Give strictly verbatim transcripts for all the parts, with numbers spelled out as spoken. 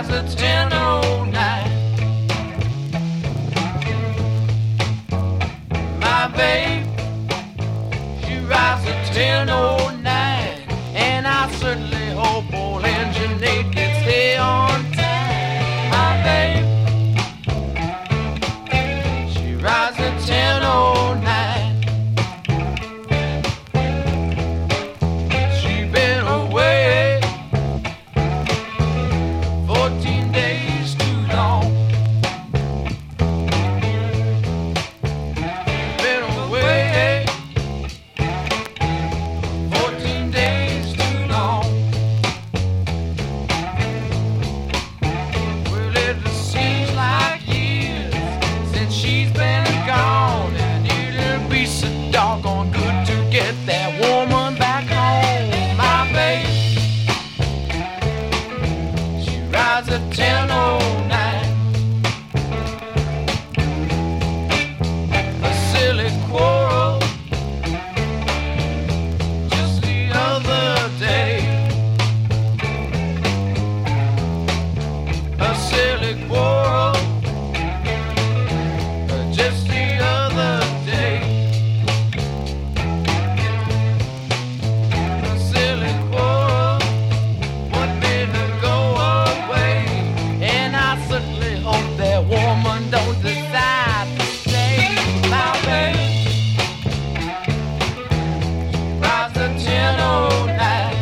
rides at ten oh nine. My babe, she rides at ten oh nine, and I certainly hope old Engine eight gets here on time. My babe, she rides at ten oh nine. She been away fourteen days too long. Been away fourteen days too long. Well, it seems like years since she's been gone, and it'll be so doggone good to get that woman back home. My babe, she rides at ten oh nine. A silly quarrel just the other day. A silly quarrel just the other day. A silly quarrel, what made her go away? And I certainly hope that woman don't decide to stay. My babe, rides at ten oh nine.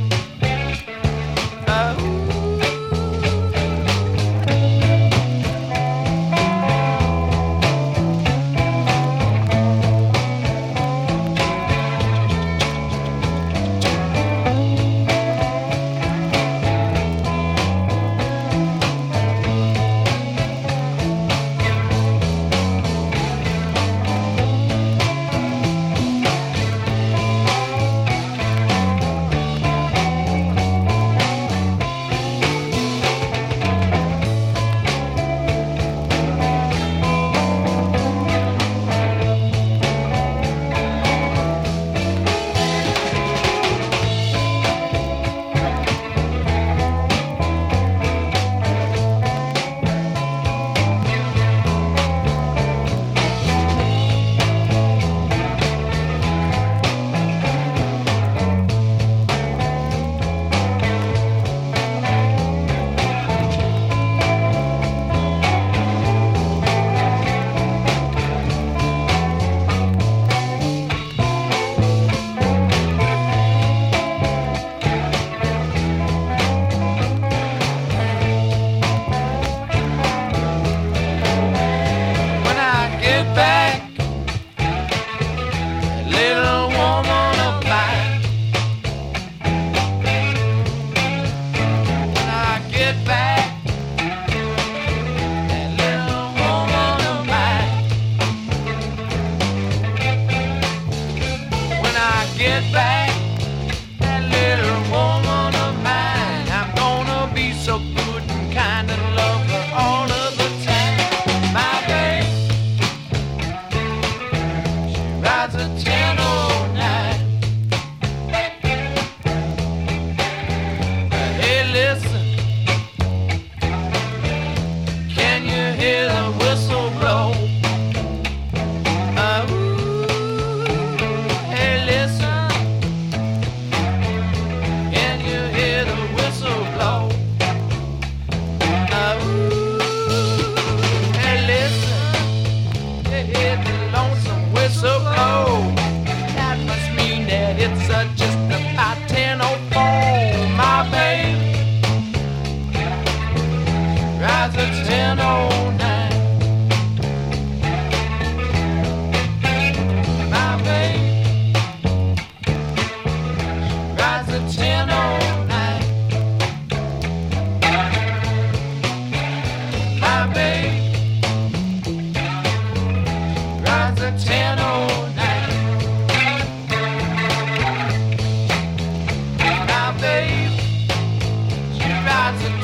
When I get back, little woman of mine. When I get back, that little woman of mine. When I get back, that little woman of mine, I'm gonna be so good and kind and love her all of the time. My babe, she rides at ten oh nine. Hey, listen, can you hear the whistle blow? Uh, ooh, hey, listen, can you hear the whistle blow? Uh, ooh, hey, listen, you hear the lonesome whistle blow. That must mean that it's uh, just about ten oh four. My babe rides at ten oh nine. My babe rides at ten oh nine. My babe rides at ten oh nine. My babe, she rides at